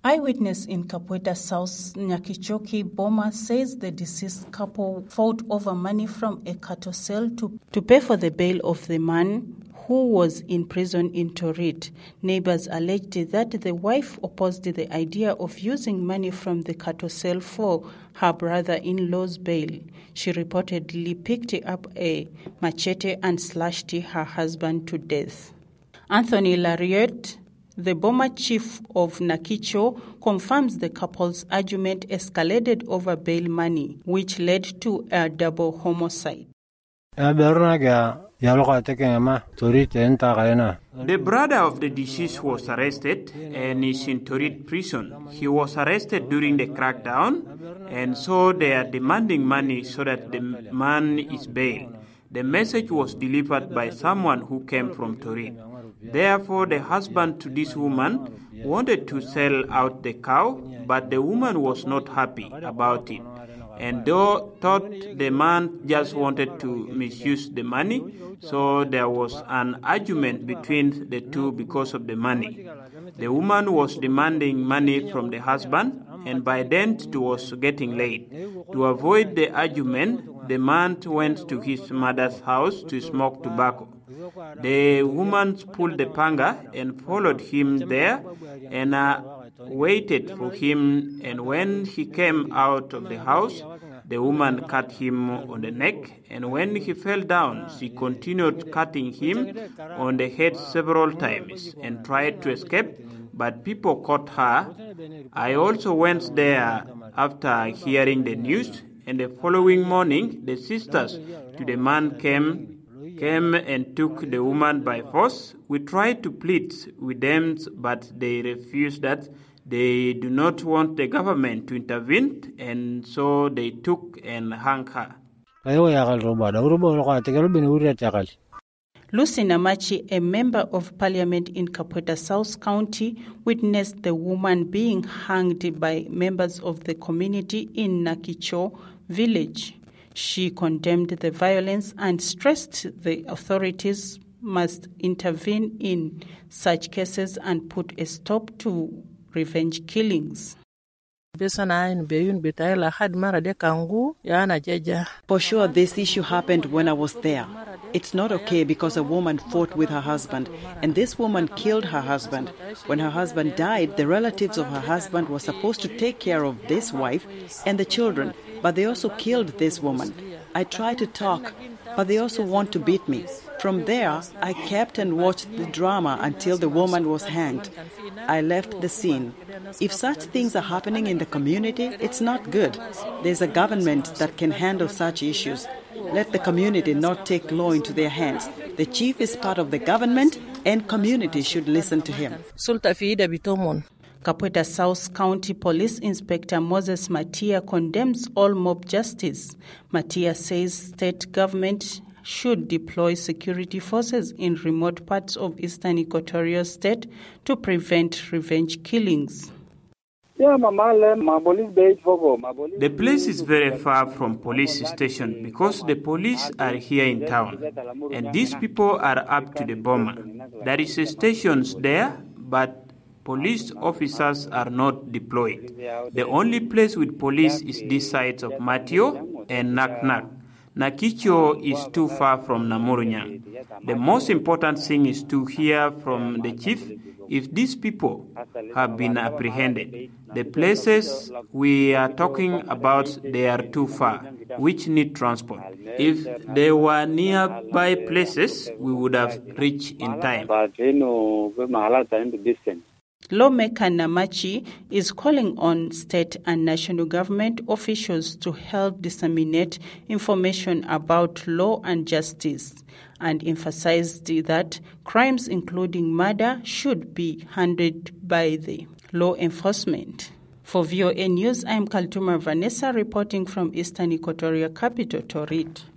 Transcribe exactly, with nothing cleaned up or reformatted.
Eyewitness in Kapweta South Nyakichoki, Boma, says the deceased couple fought over money from a cattle sale to, to pay for the bail of the man who was in prison in Torit. Neighbors alleged that the wife opposed the idea of using money from the cattle sale for her brother-in-law's bail. She reportedly picked up a machete and slashed her husband to death. Anthony Lariat, the Boma chief of Nakicho, confirms the couple's argument escalated over bail money, which led to a double homicide. The brother of the deceased was arrested and is in Torit prison. He was arrested during the crackdown, and so they are demanding money so that the man is bailed. The message was delivered by someone who came from Torit. Therefore, the husband to this woman wanted to sell out the cow, but the woman was not happy about it, and though thought the man just wanted to misuse the money, so there was an argument between the two because of the money. The woman was demanding money from the husband, and by then it was getting late. To avoid the argument, the man went to his mother's house to smoke tobacco. The woman pulled the panga and followed him there and uh, waited for him, and when he came out of the house, the woman cut him on the neck, and when he fell down, she continued cutting him on the head several times and tried to escape, but people caught her. I also went there after hearing the news, and the following morning, the sisters to the man came came and took the woman by force. We tried to plead with them, but they refused that. They do not want the government to intervene, and so they took and hung her. Lucy Namachi, a member of parliament in Kapweta South County, witnessed the woman being hanged by members of the community in Nakicho village. She condemned the violence and stressed the authorities must intervene in such cases and put a stop to revenge killings. For sure, this issue happened when I was there. It's not okay because a woman fought with her husband, and this woman killed her husband. When her husband died, the relatives of her husband were supposed to take care of this wife and the children, but they also killed this woman. I tried to talk, but they also want to beat me. From there, I kept and watched the drama until the woman was hanged. I left the scene. If such things are happening in the community, it's not good. There's a government that can handle such issues. Let the community not take law into their hands. The chief is part of the government, and community should listen to him. Kapweta South County Police Inspector Moses Matia condemns all mob justice. Matia says state government should deploy security forces in remote parts of eastern Equatorial State to prevent revenge killings. The place is very far from police station because the police are here in town, and these people are up to the Boma. There is stations there, but police officers are not deployed. The only place with police is this side of Matio and Naknak. Nakicho is too far from Namurunyang. The most important thing is to hear from the chief if these people have been apprehended. The places we are talking about, they are too far, which need transport. If they were nearby places, we would have reached in time. Lawmaker Namachi is calling on state and national government officials to help disseminate information about law and justice, and emphasized that crimes including murder should be handled by the law enforcement. For V O A News, I am Kaltuma Vanessa reporting from Eastern Equatorial Capital, Torit.